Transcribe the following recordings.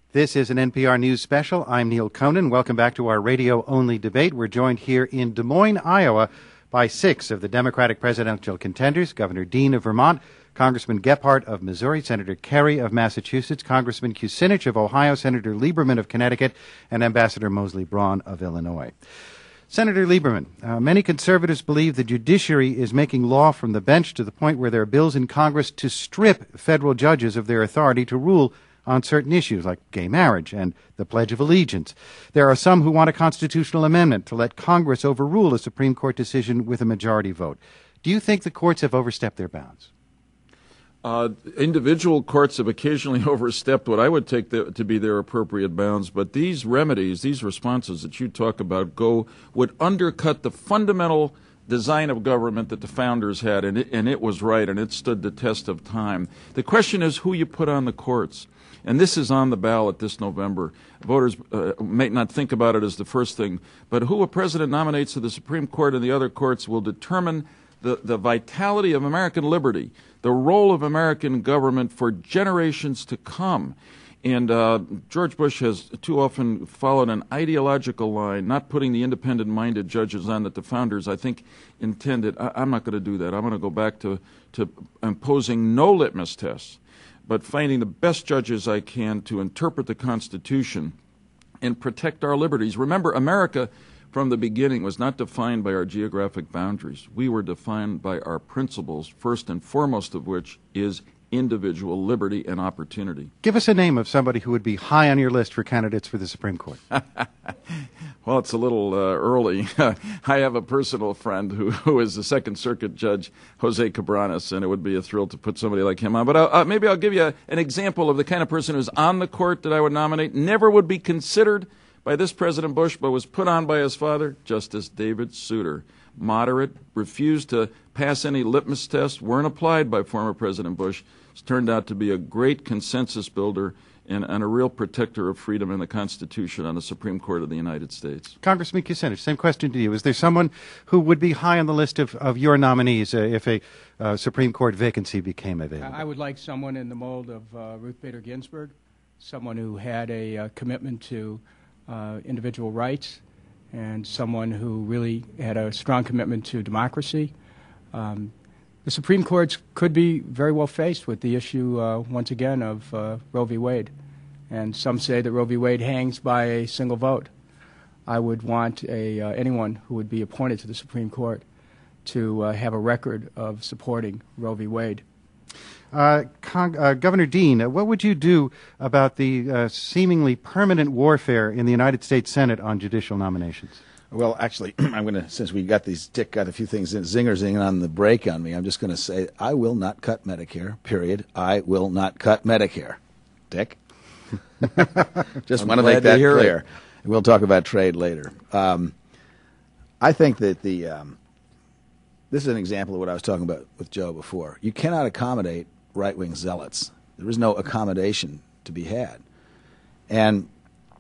This is an NPR News special. I'm Neil Conan. Welcome back to our radio-only debate. We're joined here in Des Moines, Iowa, by 6 of the Democratic presidential contenders: Governor Dean of Vermont, Congressman Gephardt of Missouri, Senator Kerry of Massachusetts, Congressman Kucinich of Ohio, Senator Lieberman of Connecticut, and Ambassador Mosley Braun of Illinois. Senator Lieberman, many conservatives believe the judiciary is making law from the bench to the point where there are bills in Congress to strip federal judges of their authority to rule on certain issues like gay marriage and the Pledge of Allegiance. There are some who want a constitutional amendment to let Congress overrule a Supreme Court decision with a majority vote. Do you think the courts have overstepped their bounds? Individual courts have occasionally overstepped what I would take to be their appropriate bounds, but these remedies, these responses that you talk about, would undercut the fundamental design of government that the founders had, and it was right, and it stood the test of time. The question is who you put on the courts. And this is on the ballot this November. Voters may not think about it as the first thing, but who a president nominates to the Supreme Court and the other courts will determine the vitality of American liberty, the role of American government for generations to come. And George Bush has too often followed an ideological line, not putting the independent-minded judges on that the founders, I think, intended. I'm not going to do that. I'm going to go back to imposing no litmus tests, but finding the best judges I can to interpret the Constitution and protect our liberties. Remember, America from the beginning was not defined by our geographic boundaries. We were defined by our principles, first and foremost of which is individual liberty and opportunity. Give us a name of somebody who would be high on your list for candidates for the Supreme Court. Well, it's a little early. I have a personal friend who is the Second Circuit Judge, Jose Cabranes, and it would be a thrill to put somebody like him on. But maybe I'll give you an example of the kind of person who's on the court that I would nominate, never would be considered by this President Bush, but was put on by his father, Justice David Souter. Moderate, refused to pass any litmus tests, weren't applied by former President Bush. It's turned out to be a great consensus builder and a real protector of freedom in the Constitution on the Supreme Court of the United States. Congressman Kucinich, same question to you. Is there someone who would be high on the list of your nominees if a Supreme Court vacancy became available? I would like someone in the mold of Ruth Bader Ginsburg, someone who had a commitment to individual rights, and someone who really had a strong commitment to democracy. The Supreme Court could be very well faced with the issue, once again, of Roe v. Wade. And some say that Roe v. Wade hangs by a single vote. I would want anyone who would be appointed to the Supreme Court to have a record of supporting Roe v. Wade. Governor Dean, what would you do about the seemingly permanent warfare in the United States Senate on judicial nominations? Well, actually, I'm going to, since we got got a few things zinging on the break on me, I'm just going to say I will not cut Medicare, period. I will not cut Medicare. Dick? Just want to make that clear. We'll talk about trade later. I think that this is an example of what I was talking about with Joe before. You cannot accommodate right-wing zealots. There is no accommodation to be had. And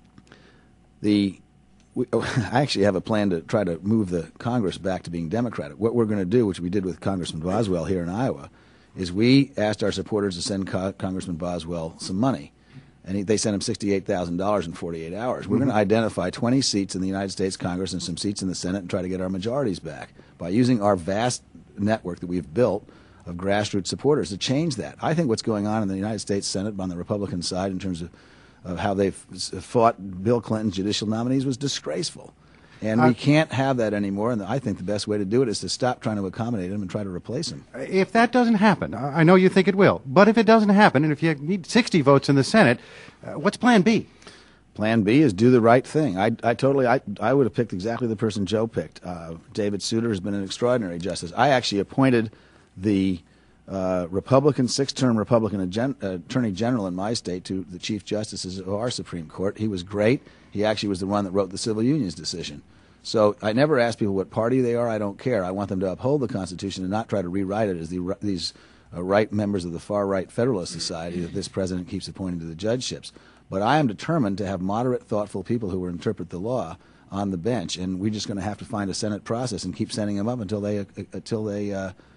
I actually have a plan to try to move the Congress back to being Democratic. What we're going to do, which we did with Congressman Boswell here in Iowa, is we asked our supporters to send Congressman Boswell some money. And they sent him $68,000 in 48 hours. We're going to identify 20 seats in the United States Congress and some seats in the Senate and try to get our majorities back by using our vast network that we've built of grassroots supporters to change that. I think what's going on in the United States Senate on the Republican side in terms of how they've fought Bill Clinton's judicial nominees was disgraceful. And we can't have that anymore, and I think the best way to do it is to stop trying to accommodate him and try to replace him. If that doesn't happen, I know you think it will, but if it doesn't happen, and if you need 60 votes in the Senate, what's Plan B? Plan B is do the right thing. I would have picked exactly the person Joe picked. David Souter has been an extraordinary justice. I actually appointed the six-term Republican Attorney General in my state to the Chief Justices of our Supreme Court. He was great. He actually was the one that wrote the civil unions decision. So I never ask people what party they are. I don't care. I want them to uphold the Constitution and not try to rewrite it as these right members of the far-right Federalist Society that this president keeps appointing to the judgeships. But I am determined to have moderate, thoughtful people who will interpret the law on the bench, and we're just going to have to find a Senate process and keep sending them up until they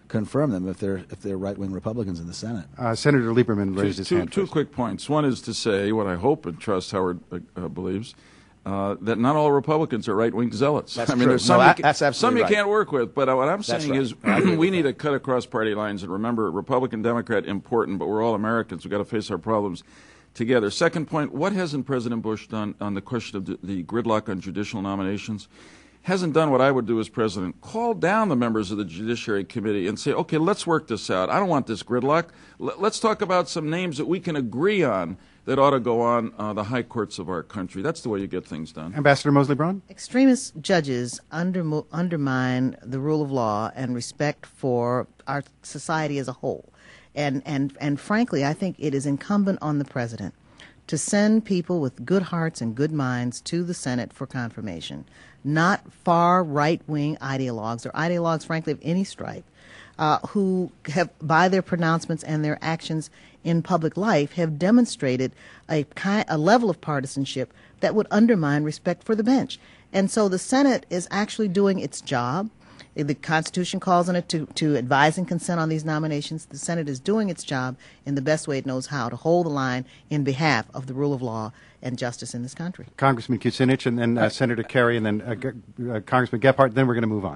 confirm them if they're right-wing Republicans in the Senate. Senator Lieberman raised his hand. Two quick points. One is to say what I hope and trust Howard believes, that not all Republicans are right-wing zealots. That's I mean, true. there's some, No, you, that's absolutely some you right. can't work with. But what I'm That's saying right. is I agree we with need that. to cut across party lines and remember, Republican, Democrat, important, but we're all Americans. We've got to face our problems together. Second point, what hasn't President Bush done on the question of the gridlock on judicial nominations? Hasn't done what I would do as president. Call down the members of the Judiciary Committee and say, okay, let's work this out. I don't want this gridlock. Let's talk about some names that we can agree on that ought to go on the high courts of our country. That's the way you get things done. Ambassador Mosley Braun? Extremist judges undermine the rule of law and respect for our society as a whole. And frankly, I think it is incumbent on the president to send people with good hearts and good minds to the Senate for confirmation, not far right-wing ideologues or ideologues, frankly, of any stripe, who have, by their pronouncements and their actions in public life, have demonstrated a level of partisanship that would undermine respect for the bench. And so the Senate is actually doing its job. The Constitution calls on it to advise and consent on these nominations. The Senate is doing its job in the best way it knows how to hold the line in behalf of the rule of law and justice in this country. Congressman Kucinich, and then Senator Kerry, and then Congressman Gephardt. Then we're going to move on.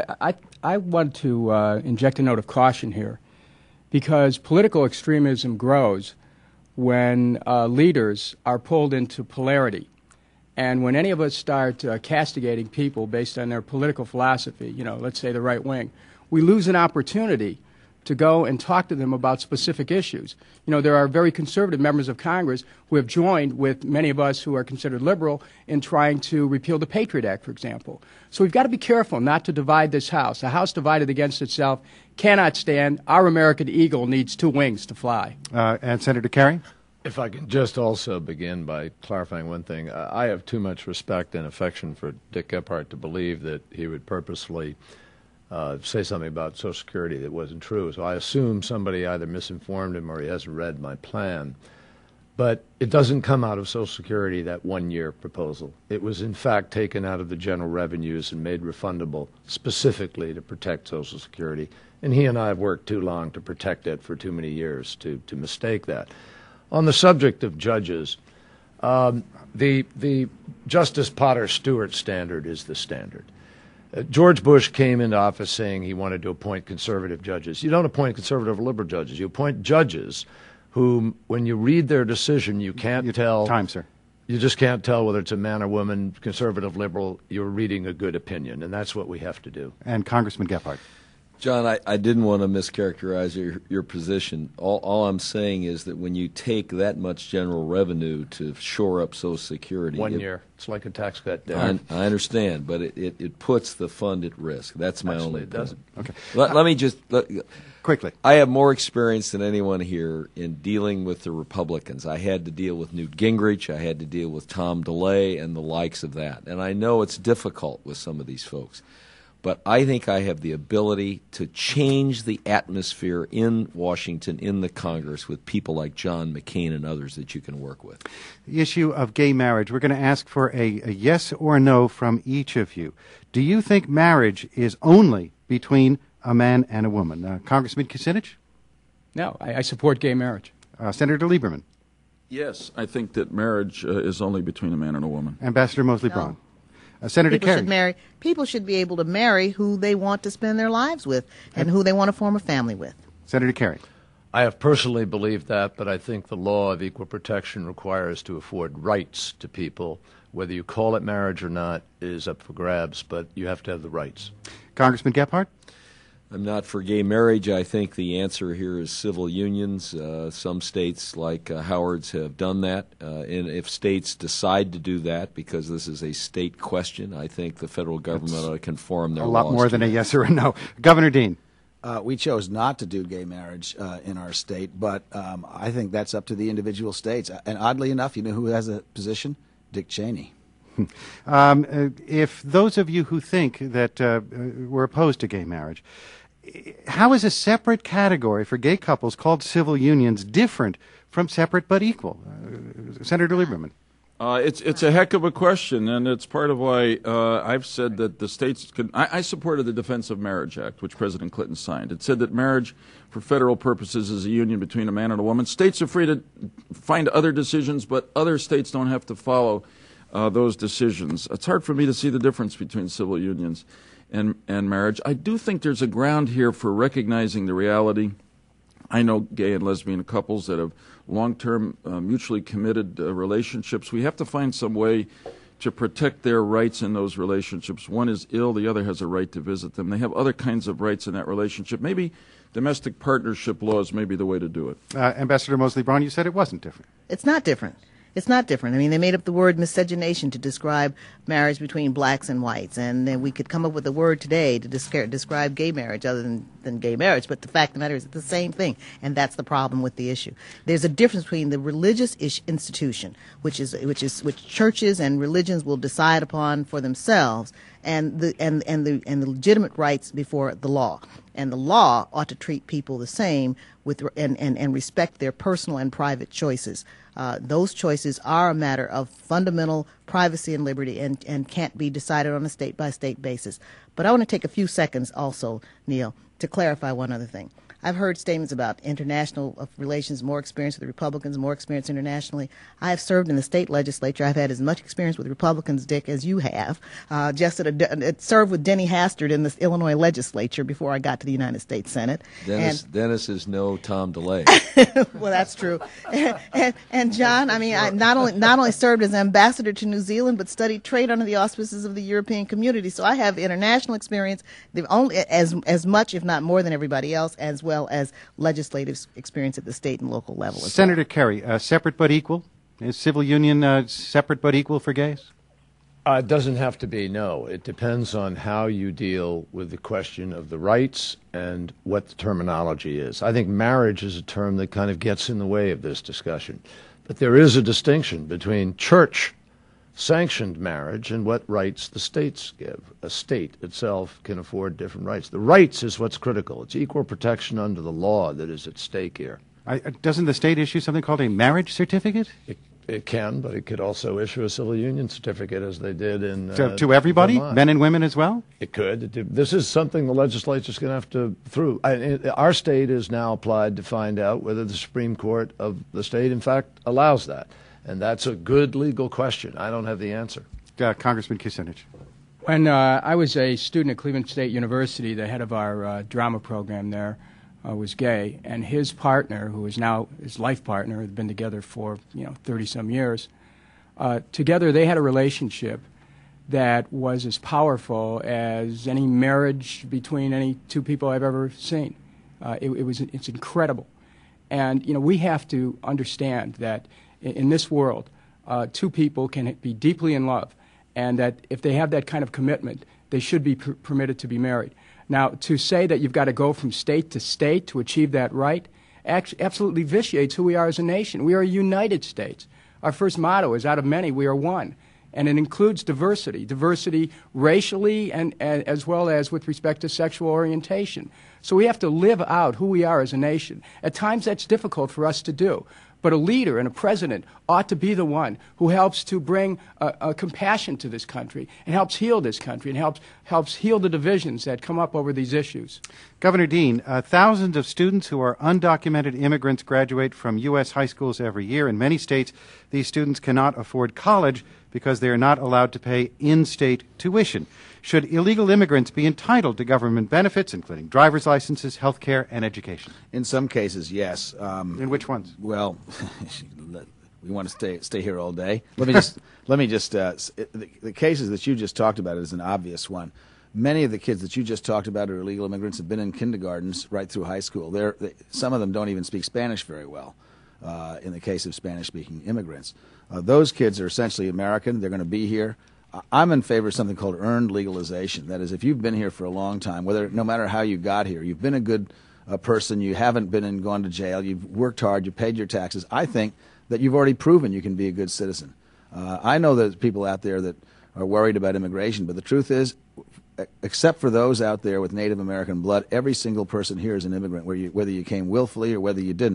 I want to inject a note of caution here, because political extremism grows when leaders are pulled into polarity. And when any of us start castigating people based on their political philosophy, let's say the right wing, we lose an opportunity to go and talk to them about specific issues. There are very conservative members of Congress who have joined with many of us who are considered liberal in trying to repeal the Patriot Act, for example. So we've got to be careful not to divide this House. A House divided against itself cannot stand. Our American eagle needs two wings to fly. And Senator Kerry? If I can just also begin by clarifying one thing. I have too much respect and affection for Dick Gephardt to believe that he would purposely say something about Social Security that wasn't true. So I assume somebody either misinformed him or he hasn't read my plan. But it doesn't come out of Social Security, that one-year proposal. It was, in fact, taken out of the general revenues and made refundable specifically to protect Social Security. And he and I have worked too long to protect it for too many years to mistake that. On the subject of judges, the Justice Potter Stewart standard is the standard. George Bush came into office saying he wanted to appoint conservative judges. You don't appoint conservative or liberal judges. You appoint judges whom, when you read their decision, you can't tell. Time, sir. You just can't tell whether it's a man or woman, conservative, liberal. You're reading a good opinion, and that's what we have to do. And Congressman Gephardt. John, I didn't want to mischaracterize your position. All I'm saying is that when you take that much general revenue to shore up Social Security... 1 year. It's like a tax cut. I understand, but it puts the fund at risk. That's my only point. It doesn't. Okay. Let me just... Quickly. I have more experience than anyone here in dealing with the Republicans. I had to deal with Newt Gingrich. I had to deal with Tom DeLay and the likes of that. And I know it's difficult with some of these folks. But I think I have the ability to change the atmosphere in Washington, in the Congress, with people like John McCain and others that you can work with. The issue of gay marriage. We're going to ask for a yes or no from each of you. Do you think marriage is only between a man and a woman? Congressman Kucinich? No, I support gay marriage. Senator Lieberman? Yes, I think that marriage is only between a man and a woman. Ambassador Mosley Braun? Senator Kerry? People should be able to marry who they want to spend their lives with and who they want to form a family with. Senator Kerry? I have personally believed that, but I think the law of equal protection requires to afford rights to people. Whether you call it marriage or not is up for grabs, but you have to have the rights. Congressman Gephardt? I'm not for gay marriage. I think the answer here is civil unions. Some states, like Howard's, have done that. And if states decide to do that, because this is a state question, I think the federal government ought to conform their laws. A lot more than a yes or a no. Governor Dean? We chose not to do gay marriage in our state, but I think that's up to the individual states. And oddly enough, you know who has a position? Dick Cheney. If those of you who think that we're opposed to gay marriage, how is a separate category for gay couples called civil unions different from separate but equal? Senator Lieberman. It's a heck of a question, and it's part of why I've said that the states can. I supported the Defense of Marriage Act, which President Clinton signed. It said that marriage, for federal purposes, is a union between a man and a woman. States are free to find other decisions, but other states don't have to follow those decisions. It's hard for me to see the difference between civil unions and marriage. I do think there's a ground here for recognizing the reality. I know gay and lesbian couples that have long-term, mutually committed relationships. We have to find some way to protect their rights in those relationships. One is ill, the other has a right to visit them. They have other kinds of rights in that relationship. Maybe domestic partnership laws may be the way to do it. Ambassador Mosley Braun, you said it wasn't different. It's not different. It's not different. I mean, they made up the word miscegenation to describe marriage between blacks and whites, and then we could come up with a word today to describe gay marriage other than gay marriage, but the fact of the matter is it's the same thing, and that's the problem with the issue. There's a difference between the religious institution, which churches and religions will decide upon for themselves, and the legitimate rights before the law. And the law ought to treat people the same and respect their personal and private choices. Those choices are a matter of fundamental privacy and liberty and can't be decided on a state-by-state basis. But I want to take a few seconds also, Neil, to clarify one other thing. I've heard statements about international relations, more experience with Republicans, more experience internationally. I have served in the state legislature. I've had as much experience with Republicans, Dick, as you have. Served with Denny Hastert in the Illinois legislature before I got to the United States Senate. Dennis is no Tom DeLay. Well, that's true. And John, I mean, I not only served as ambassador to New Zealand, but studied trade under the auspices of the European Community. So I have international experience, as much, if not more, than everybody else, as well as legislative experience at the state and local level. Senator Kerry, separate but equal? Is civil union separate but equal for gays? It doesn't have to be, no. It depends on how you deal with the question of the rights and what the terminology is. I think marriage is a term that kind of gets in the way of this discussion. But there is a distinction between church-sanctioned marriage and what rights the states give. A state itself can afford different rights. The rights is what's critical. It's equal protection under the law that is at stake here. Doesn't the state issue something called a marriage certificate? It can, but it could also issue a civil union certificate, as they did in to everybody, Vermont. Men and women as well? It could. This is something the legislature's going to have to through. Our state is now applied to find out whether the Supreme Court of the state, in fact, allows that. And that's a good legal question. I don't have the answer. Congressman Kucinich. When I was a student at Cleveland State University, the head of our drama program there was gay, and his partner, who is now his life partner, had been together for 30-some years. Together, they had a relationship that was as powerful as any marriage between any two people I've ever seen. It's incredible, and we have to understand that in this world, two people can be deeply in love, and that if they have that kind of commitment, they should be permitted to be married. Now, to say that you've got to go from state to state to achieve that right absolutely vitiates who we are as a nation. We are a united states. Our first motto is, out of many, we are one. And it includes diversity racially and as well as with respect to sexual orientation. So we have to live out who we are as a nation. At times that's difficult for us to do. But a leader and a president ought to be the one who helps to bring a compassion to this country and helps heal this country and helps heal the divisions that come up over these issues. Governor Dean, thousands of students who are undocumented immigrants graduate from U.S. high schools every year. In many states, these students cannot afford college because they are not allowed to pay in-state tuition. Should illegal immigrants be entitled to government benefits, including driver's licenses, health care, and education? In some cases, yes. In which ones? Well, we want to stay here all day. Let me just the cases that you just talked about is an obvious one. Many of the kids that you just talked about are illegal immigrants, have been in kindergartens right through high school. Some of them don't even speak Spanish very well. In the case of Spanish-speaking immigrants, those kids are essentially American. They're going to be here. I'm in favor of something called earned legalization. That is, if you've been here for a long time, no matter how you got here, you've been a good person, you haven't been and gone to jail, you've worked hard, you paid your taxes, I think that you've already proven you can be a good citizen. I know there's people out there that are worried about immigration, but the truth is, except for those out there with Native American blood, every single person here is an immigrant, whether you came willfully or whether you didn't,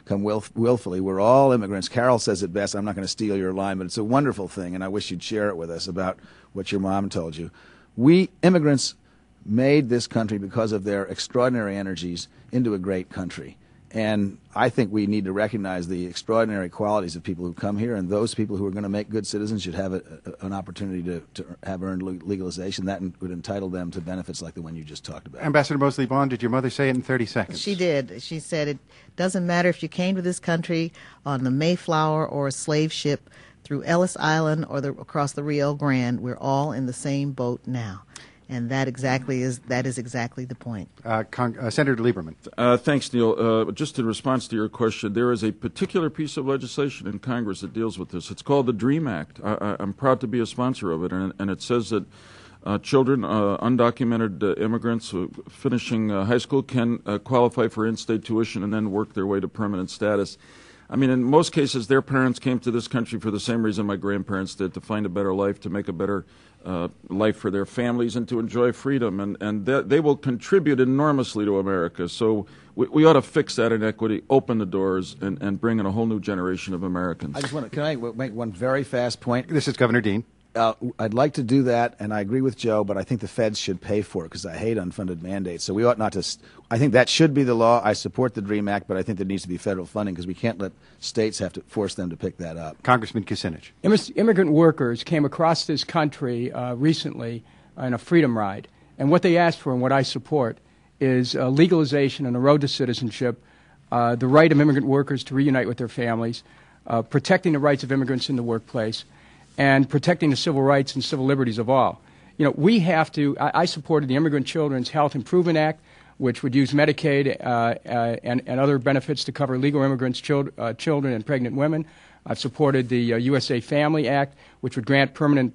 come willfully. We're all immigrants. Carol says it best. I'm not going to steal your line, but it's a wonderful thing, and I wish you'd share it with us about what your mom told you. We immigrants made this country because of their extraordinary energies into a great country. And I think we need to recognize the extraordinary qualities of people who come here, and those people who are going to make good citizens should have an opportunity to have earned legalization. That would entitle them to benefits like the one you just talked about. Ambassador Mosley Vaughn, did your mother say it in 30 seconds? She did. She said it doesn't matter if you came to this country on the Mayflower or a slave ship through Ellis Island or across the Rio Grande. We're all in the same boat now. And that is exactly the point. Senator Lieberman. Thanks, Neil. Just in response to your question, there is a particular piece of legislation in Congress that deals with this. It's called the DREAM Act. I'm proud to be a sponsor of it, and it says that children, undocumented immigrants finishing high school can qualify for in-state tuition and then work their way to permanent status. I mean, in most cases, their parents came to this country for the same reason my grandparents did, to find a better life, to make a better life for their families, and to enjoy freedom. And they will contribute enormously to America. So we ought to fix that inequity, open the doors, and bring in a whole new generation of Americans. Can I make one very fast point? This is Governor Dean. I'd like to do that, and I agree with Joe, but I think the feds should pay for it because I hate unfunded mandates. So we ought not to. I think that should be the law. I support the DREAM Act, but I think there needs to be federal funding because we can't let states have to force them to pick that up. Congressman Kucinich. Immigrant workers came across this country recently on a freedom ride, and what they asked for and what I support is legalization and a road to citizenship, the right of immigrant workers to reunite with their families, protecting the rights of immigrants in the workplace, and protecting the civil rights and civil liberties of all. You know, we have to. I supported the Immigrant Children's Health Improvement Act, which would use Medicaid and other benefits to cover legal immigrants' children and pregnant women. I've supported the USA Family Act, which would grant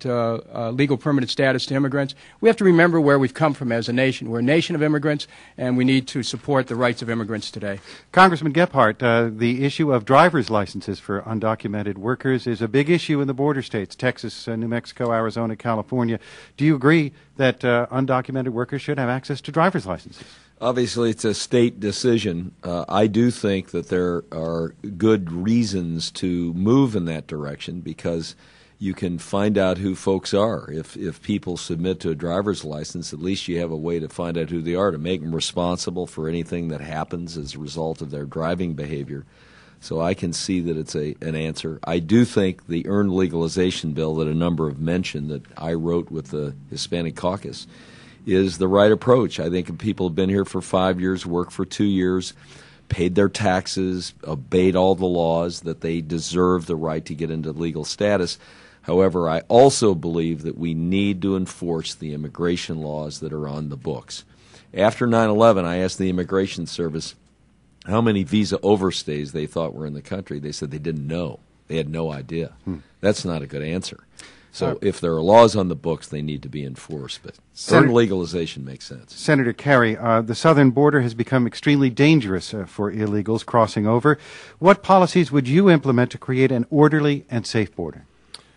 legal permanent status to immigrants. We have to remember where we've come from as a nation. We're a nation of immigrants, and we need to support the rights of immigrants today. Congressman Gephardt, the issue of driver's licenses for undocumented workers is a big issue in the border states, Texas, New Mexico, Arizona, California. Do you agree that undocumented workers should have access to driver's licenses? Obviously, it's a state decision. I do think that there are good reasons to move in that direction because you can find out who folks are. If people submit to a driver's license, at least you have a way to find out who they are, to make them responsible for anything that happens as a result of their driving behavior. So I can see that it's an answer. I do think the earned legalization bill that a number have mentioned that I wrote with the Hispanic Caucus is the right approach. I think if people have been here for 5 years, worked for 2 years, paid their taxes, obeyed all the laws, that they deserve the right to get into legal status. However, I also believe that we need to enforce the immigration laws that are on the books. After 9/11, I asked the Immigration Service how many visa overstays they thought were in the country. They said they didn't know. They had no idea. That's not a good answer. So if there are laws on the books, they need to be enforced. But earned legalization makes sense. Senator Kerry, the southern border has become extremely dangerous for illegals crossing over. What policies would you implement to create an orderly and safe border?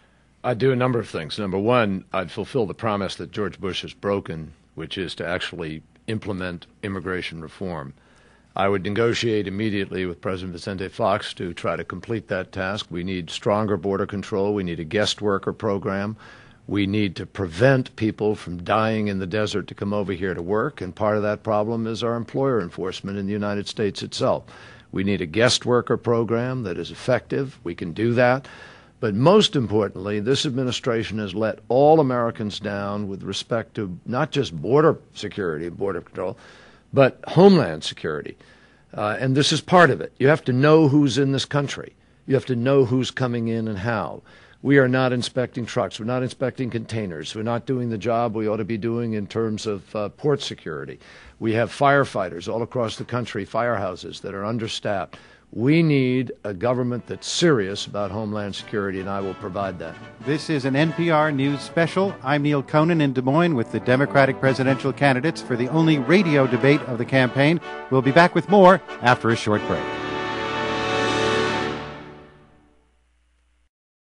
I'd do a number of things. Number one, I'd fulfill the promise that George Bush has broken, which is to actually implement immigration reform. I would negotiate immediately with President Vicente Fox to try to complete that task. We need stronger border control. We need a guest worker program. We need to prevent people from dying in the desert to come over here to work, and part of that problem is our employer enforcement in the United States itself. We need a guest worker program that is effective. We can do that. But most importantly, this administration has let all Americans down with respect to not just border security and border control, but homeland security. And this is part of it. You have to know who's in this country. You have to know who's coming in and how. We are not inspecting trucks. We're not inspecting containers. We're not doing the job we ought to be doing in terms of port security. We have firefighters all across the country, firehouses that are understaffed. We need a government that's serious about homeland security, and I will provide that. This is an NPR News special. I'm Neil Conan in Des Moines with the Democratic presidential candidates for the only radio debate of the campaign. We'll be back with more after a short break.